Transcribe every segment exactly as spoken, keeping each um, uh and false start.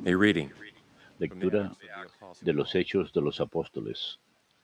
A reading Lectura de los Hechos de los Apóstoles.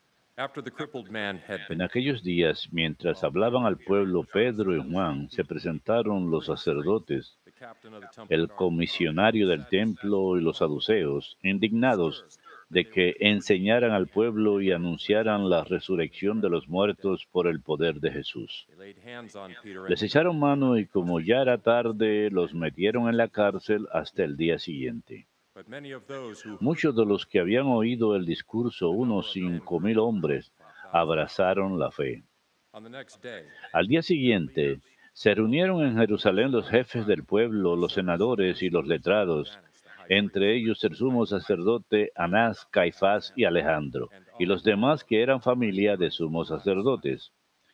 En aquellos días, mientras hablaban al pueblo Pedro y Juan, se presentaron los sacerdotes, el comisionario del templo y los saduceos, indignados de que enseñaran al pueblo y anunciaran la resurrección de los muertos por el poder de Jesús. Les echaron mano y como ya era tarde, los metieron en la cárcel hasta el día siguiente. Muchos de los que habían oído el discurso, unos cinco mil hombres, abrazaron la fe. Al día siguiente, se reunieron en Jerusalén los jefes del pueblo, los senadores y los letrados, entre ellos el sumo sacerdote Anás, Caifás y Alejandro, y los demás que eran familia de sumos sacerdotes.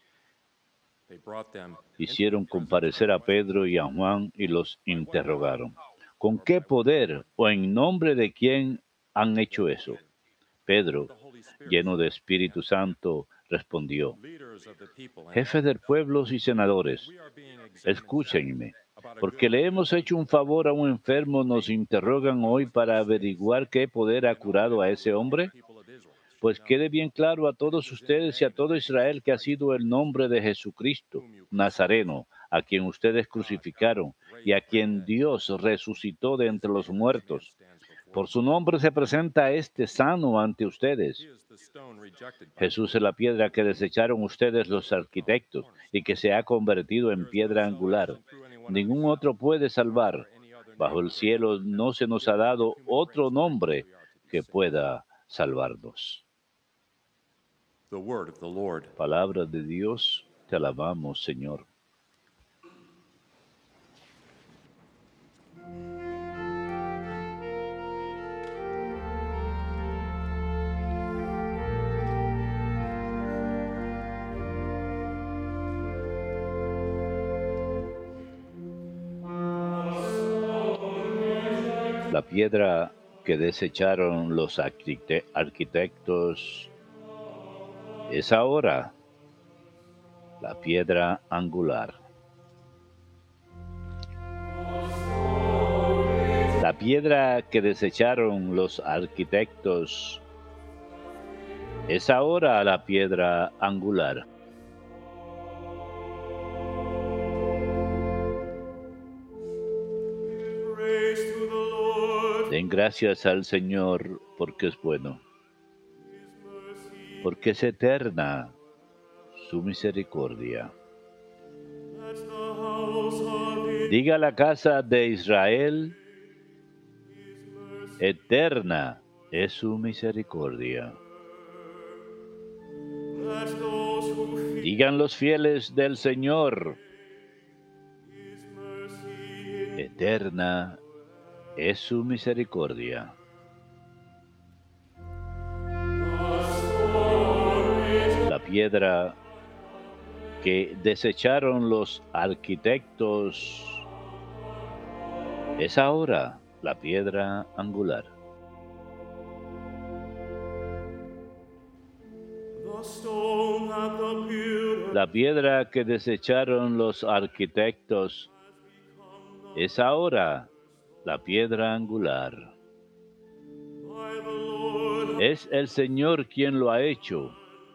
Hicieron comparecer a Pedro y a Juan y los interrogaron. ¿Con qué poder o en nombre de quién han hecho eso? Pedro, lleno de Espíritu Santo, respondió: Jefes del pueblo y senadores, escúchenme, porque le hemos hecho un favor a un enfermo, nos interrogan hoy para averiguar qué poder ha curado a ese hombre. Pues quede bien claro a todos ustedes y a todo Israel que ha sido el nombre de Jesucristo, Nazareno, a quien ustedes crucificaron y a quien Dios resucitó de entre los muertos. Por su nombre se presenta este sano ante ustedes. Jesús es la piedra que desecharon ustedes los arquitectos y que se ha convertido en piedra angular. Ningún otro puede salvar. Bajo el cielo no se nos ha dado otro nombre que pueda salvarnos. Palabra de Dios, te alabamos, Señor. La piedra que desecharon los arquite- arquitectos es ahora la piedra angular. La piedra que desecharon los arquitectos es ahora la piedra angular. Den gracias al Señor porque es bueno, porque es eterna su misericordia. Diga la casa de Israel: eterna es su misericordia. Digan los fieles del Señor: eterna es su misericordia. La piedra que desecharon los arquitectos es ahora la piedra angular. La piedra que desecharon los arquitectos es ahora la piedra angular. Es el Señor quien lo ha hecho.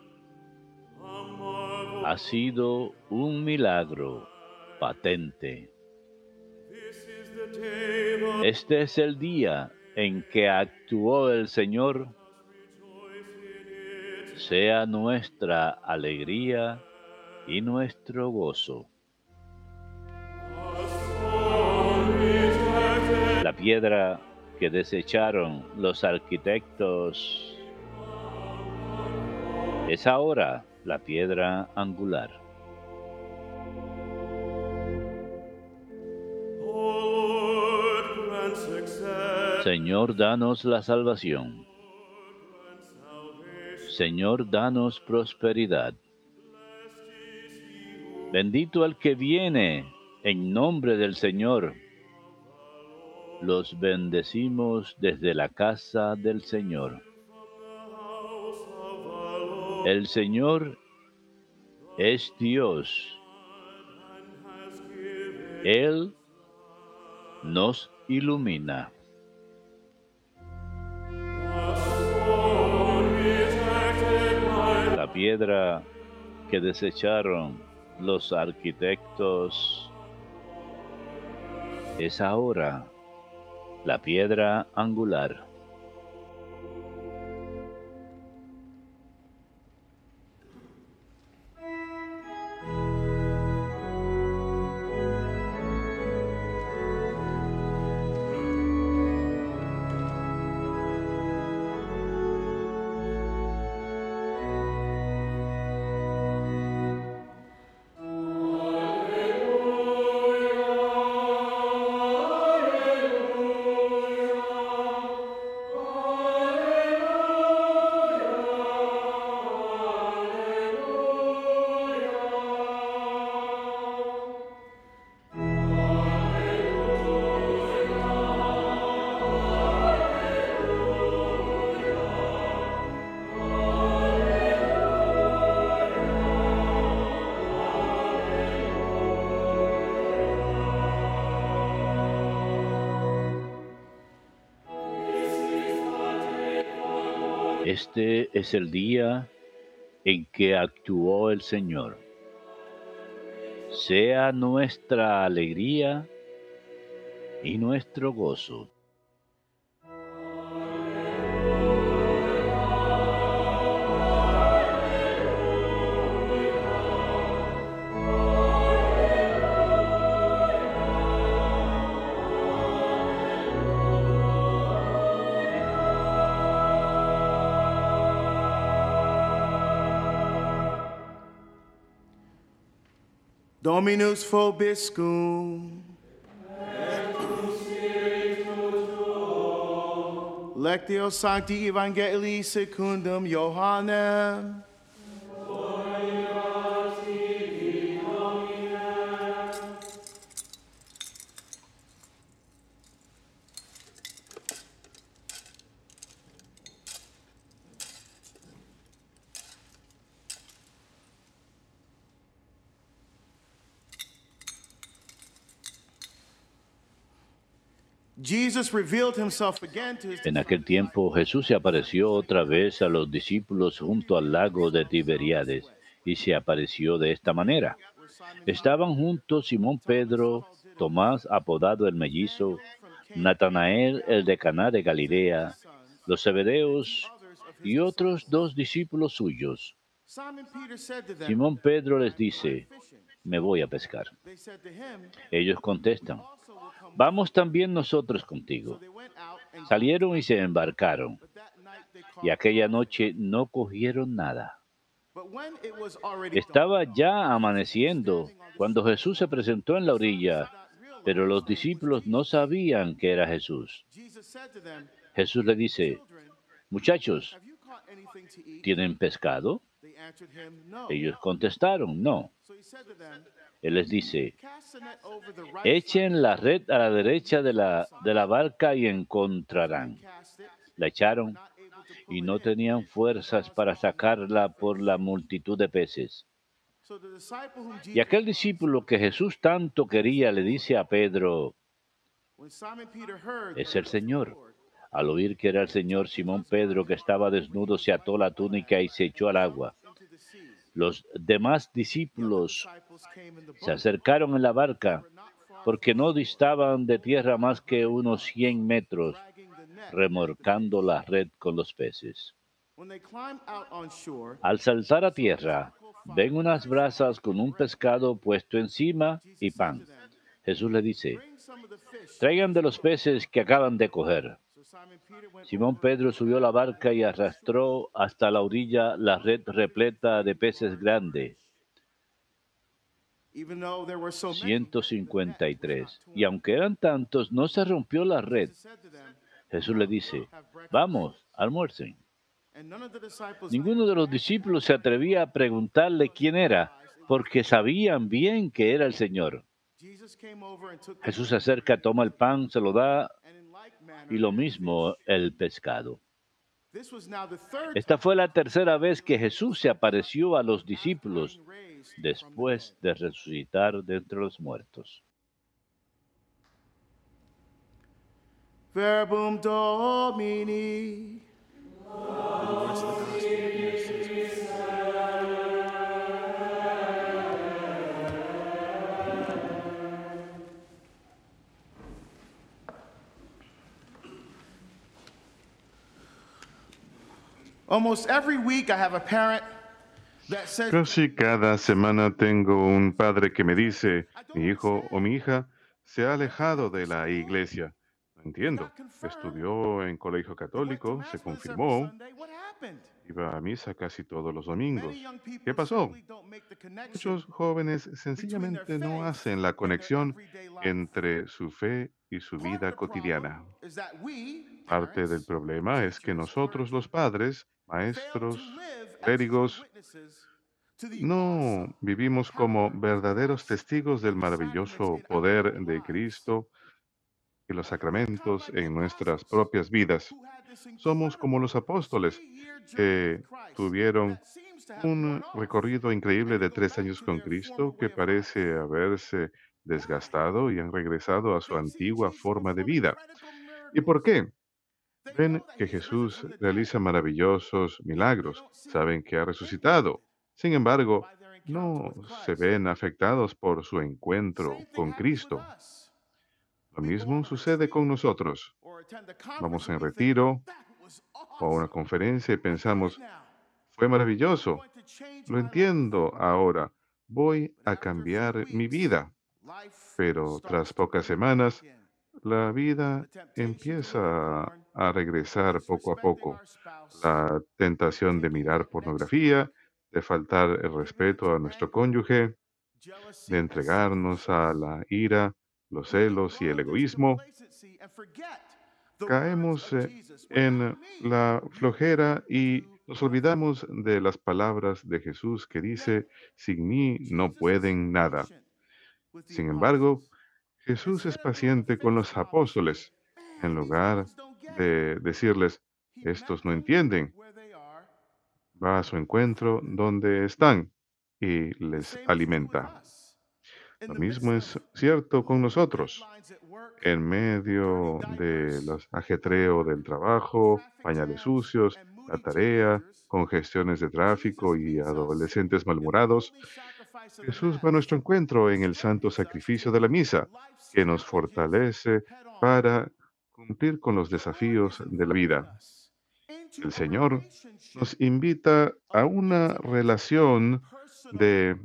Ha sido un milagro patente. Este es el día en que actuó el Señor. Sea nuestra alegría y nuestro gozo. La piedra que desecharon los arquitectos es ahora la piedra angular. Señor, danos la salvación. Señor, danos prosperidad. Bendito el que viene en nombre del Señor. Los bendecimos desde la casa del Señor. El Señor es Dios. Él nos ilumina. piedra que desecharon los arquitectos es ahora la piedra angular. Este es el día en que actuó el Señor. Sea nuestra alegría y nuestro gozo. Dominus vobiscum. Lectio Sancti Evangelii secundum Johannem. Jesus revealed himself again to his En aquel tiempo Jesús se apareció otra vez a los discípulos junto al lago de Tiberíades y se apareció de esta manera. Estaban juntos Simón Pedro, Tomás apodado el mellizo, Natanael el de Caná de Galilea, los Zebedeos y otros dos discípulos suyos. Simón Pedro les dice: me voy a pescar. Ellos contestan: vamos también nosotros contigo. Salieron y se embarcaron, y aquella noche no cogieron nada. Estaba ya amaneciendo cuando Jesús se presentó en la orilla, pero los discípulos no sabían que era Jesús. Jesús le dice: muchachos, ¿tienen pescado? Ellos contestaron: no. Él les dice: echen la red a la derecha de la, de la barca y encontrarán. La echaron y no tenían fuerzas para sacarla por la multitud de peces. Y aquel discípulo que Jesús tanto quería le dice a Pedro: es el Señor. Al oír que era el Señor, Simón Pedro, que estaba desnudo, se ató la túnica y se echó al agua. Los demás discípulos se acercaron en la barca, porque no distaban de tierra más que unos cien metros, remorcando la red con los peces. Al saltar a tierra, ven unas brasas con un pescado puesto encima y pan. Jesús le dice: traigan de los peces que acaban de coger. Simón Pedro subió a la barca y arrastró hasta la orilla la red repleta de peces grandes, ciento cincuenta y tres. Y aunque eran tantos, no se rompió la red. Jesús le dice: vamos, almuercen. Ninguno de los discípulos se atrevía a preguntarle quién era, porque sabían bien que era el Señor. Jesús se acerca, toma el pan, se lo da, y lo mismo el pescado. Esta fue la tercera vez que Jesús se apareció a los discípulos después de resucitar de entre los muertos. Verbum Domini. Almost every week, I have a parent that says, Casi cada semana tengo un padre que me dice, mi hijo o mi hija se ha alejado de la iglesia. No he entiendo. got confirmed. Estudió en colegio They went to católico, se Mass with us every confirmó, Sunday. What happened? iba a misa casi todos los Many domingos. young ¿Qué people pasó? simply don't make the connection Muchos jóvenes between their sencillamente no faith hacen la and their conexión everyday life. entre su fe y su Part of vida the problem cotidiana. is that we, Parte del parents, problema es que teachers, nosotros los clergy, padres, fail to maestros, live as true clérigos, witnesses to the no awesome vivimos como power of verdaderos Christ testigos del and the sacraments maravilloso in our poder own de lives. Cristo y los We become sacramentos like the en nuestras apostles propias vidas. who had this Somos como incredible los apóstoles three-year journey with que Christ tuvieron that seems to have worn un off recorrido increíble and they de go tres back años to con their former Cristo que way of life. parece haberse Why? desgastado y han regresado a su They see antigua Jesus forma de perform vida. incredible ¿Y por miracles. qué? They Ven know that que he has risen Jesús from the dead, realiza maravillosos yet they milagros, don't see saben que ha in part resucitado. Sin embargo, by their encounter no with se Christ. ven afectados por su Same encuentro thing con happens with Cristo. us. Lo We go mismo on a sucede retreat con nosotros. or attend a conference Vamos and en we think, retiro that was o a una awesome. conferencia y I get it pensamos, now. fue I'm maravilloso, going to change lo my life. entiendo ahora, voy But a after a few cambiar mi weeks, vida. life Pero starts tras to pocas creep in semanas, again. la The vida temptation to look at empieza porn, a regresar poco a disrespecting poco. our spouse, La tentación de taking mirar that next drink, pornografía, de faltar el giving respeto into a nuestro anger, cónyuge, de jealousy, and entregarnos a selfishness. la ira, los We can celos y el lull into egoísmo. complacency and forget the words Caemos of eh, Jesus. Without en me, la you can flojera y do nos nothing. olvidamos de las palabras de Jesús que Yet dice, sin mí no Jesus was pueden nada. patient with the Sin embargo, apostles. Jesús es Instead of doing a paciente con face los palm and saying, apóstoles, en man, these lugar guys don't get it, de decirles, he met estos no them entienden, where they are va a su and fed encuentro them. donde están y The les same is true with alimenta. us. In Lo the mismo midst of es cierto con looming nosotros. deadlines at work, En burning medio de diapers, los ajetreo homework, del trabajo, traffic pañales jams, sucios, and la moody tarea, teenagers, congestiones de tráfico Jesus y meets us adolescentes in the malhumorados, holy sacrifice of the Jesús va a Mass nuestro encuentro and en el santo strengthens us to sacrificio de la meet misa, life's que nos challenges fortalece head on. para cumplir con los The Lord desafíos is de la inviting vida. us into El a Señor relationship nos invita a of una intimate, relación personal, de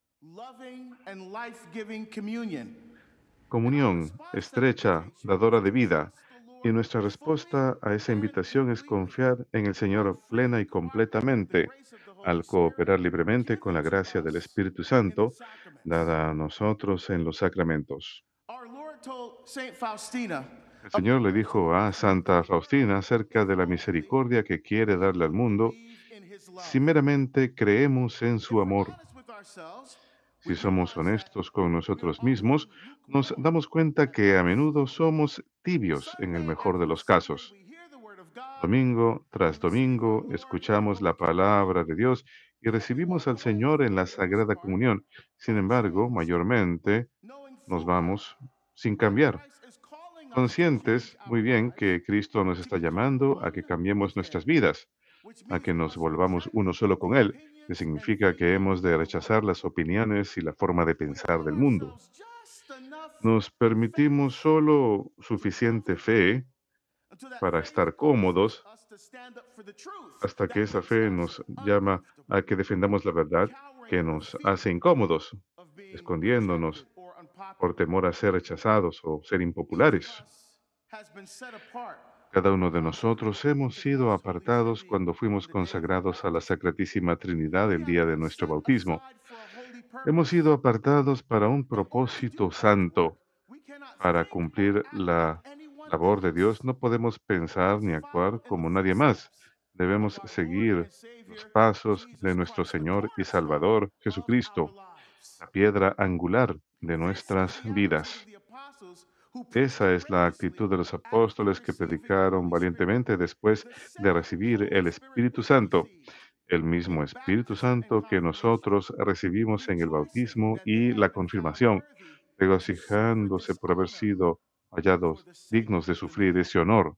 loving, and life-giving communion. And our comunión response to that estrecha, invitation is dadora to de vida. trust the Y Lord nuestra fully respuesta a esa and invitación es completely confiar en el by Señor plena freely y cooperating with the completamente grace of the Holy al Spirit cooperar libremente con given la to gracia del us Espíritu in the Santo sacraments. dada a nosotros en los sacramentos. Our Lord told Saint Faustina El of the Señor le mercy dijo he a wants to give to Santa the world Faustina acerca if de la only misericordia que quiere we darle al will mundo believe in his love. si meramente creemos en If su we're amor. honest with ourselves, we Si somos realize that honestos con we're nosotros mismos, often nos lukewarm damos cuenta at que a best. menudo somos tibios en el Sunday mejor de after los Sunday, casos. we hear the word of God Domingo and tras receive our domingo Lord in escuchamos Holy la Communion, palabra de Dios y yet we recibimos walk al away Señor for en la the most Sagrada part Comunión. Sin embargo, unchanged, mayormente knowing nos full well vamos sin that cambiar, Christ is calling us to change conscientes muy our bien lives, que Cristo nos to está become llamando a one que cambiemos with nuestras Him, vidas, which a means que we nos must volvamos reject uno solo con the Él, que opinions and significa que thinking hemos de of the rechazar world. las opiniones y la forma de We pensar allow del mundo. ourselves just enough Nos permitimos faith solo to be suficiente comfortable fe until that para faith estar causes cómodos us to stand up for the truth hasta que that esa makes fe us nos llama a uncomfortable, que defendamos la verdad cowering que in the nos fear hace incómodos, of being escondiéndonos rejected or por unpopular. temor a ser rechazados o ser Each of impopulares. us has been set apart Cada or uno de nosotros consecrated hemos to sido Christ's holy apartados Trinity cuando on fuimos the day of our consagrados a la baptism. Sacratísima Trinidad el We have día de been nuestro set bautismo. aside for a holy Hemos purpose. sido apartados para un In order to do propósito God's work, santo. we cannot Para think or cumplir act like la anyone labor de Dios else. no podemos We pensar must ni follow actuar in the como nadie más. footsteps of Debemos our Lord seguir and los Savior, pasos de Jesus nuestro Christ, the Señor y cornerstone Salvador of our Jesucristo, lives. la piedra angular de This is nuestras the attitude of vidas. the apostles who preached Esa es la actitud courageously de los after apóstoles que receiving the predicaron Holy Spirit. valientemente después The de same recibir Holy el Spirit Espíritu we Santo, received el mismo in Espíritu baptism and Santo que confirmation, nosotros recibimos en el rejoicing bautismo that they y had la been found confirmación, worthy to suffer regocijándose por haber dishonor sido for hallados the sake dignos of de the sufrir Trinity. ese honor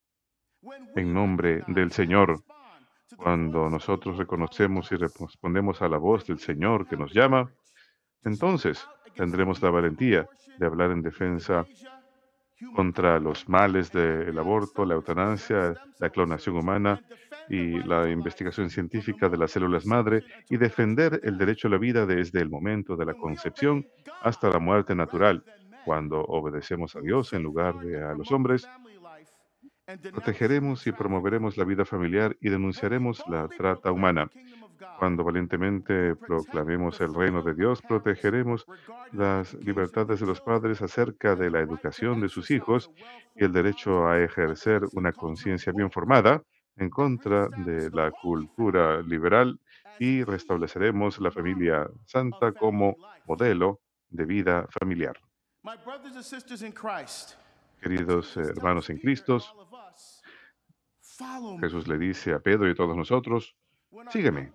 When we en nombre del recognize and Señor. respond to the Cuando voice of the nosotros Lord calling reconocemos y us, respondemos a la voz then del we will Señor que have nos the llama, courage to speak entonces out against the tendremos la evils of valentía abortion, de hablar en defensa euthanasia, human contra cloning, los males and del embryonic aborto, la cell, cell, eutanasia, stem la cell clonación research, humana and defend y la investigación científica de las células madre y defender el derecho a la vida desde el momento de la concepción hasta la muerte natural. Cuando obedecemos a Dios en lugar de a los hombres, protegeremos y promoveremos la vida familiar y denunciaremos la trata humana. Cuando valientemente proclamemos el reino de Dios, protegeremos las libertades de los padres acerca de la educación de sus hijos y el derecho a ejercer una conciencia bien formada en contra de la cultura liberal y restableceremos la familia santa como modelo de vida familiar. Queridos eh, hermanos en Cristo, Jesús le dice a Pedro y a todos nosotros, sígueme.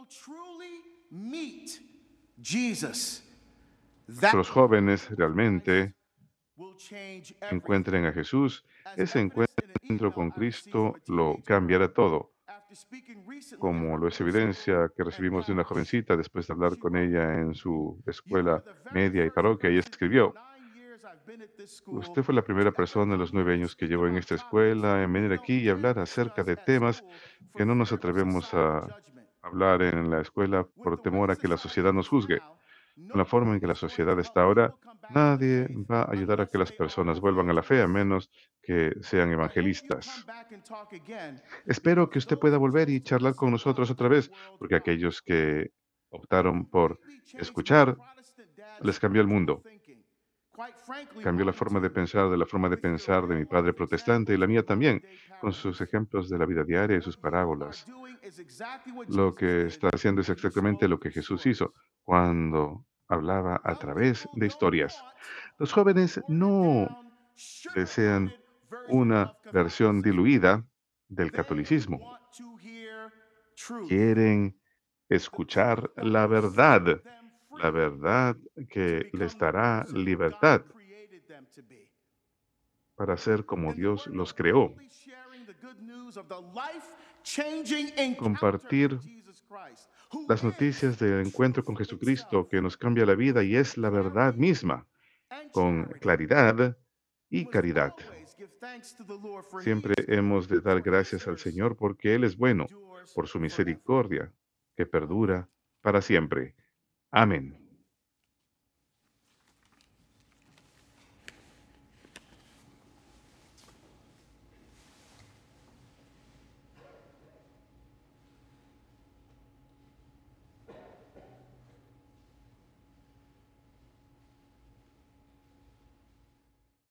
Los jóvenes realmente encuentren a Jesús, ese encuentro con Cristo lo cambiará todo, como lo es evidencia que recibimos de una jovencita después de hablar con ella en su escuela media y parroquia, y escribió, usted fue la primera persona en los nueve años que llevo en esta escuela en venir aquí y hablar acerca de temas que no nos atrevemos a hablar en la escuela por temor a que la sociedad nos juzgue. Con la forma en que la sociedad está ahora, nadie va a ayudar a que las personas vuelvan a la fe a menos que sean evangelistas. Espero que usted pueda volver y charlar con nosotros otra vez, porque aquellos que optaron por escuchar les cambió el mundo. Cambió la forma de pensar de la forma de pensar de mi padre protestante y la mía también, con sus ejemplos de la vida diaria y sus parábolas. Lo que está haciendo es exactamente lo que Jesús hizo cuando hablaba a través de historias. Los jóvenes no desean una versión diluida del catolicismo. Quieren escuchar la verdad, la verdad que les dará libertad para ser como Dios los creó. Compartir las noticias del encuentro con Jesucristo que nos cambia la vida y es la verdad misma, con claridad y caridad. Siempre hemos de dar gracias al Señor porque Él es bueno, por su misericordia, que perdura para siempre. Amén.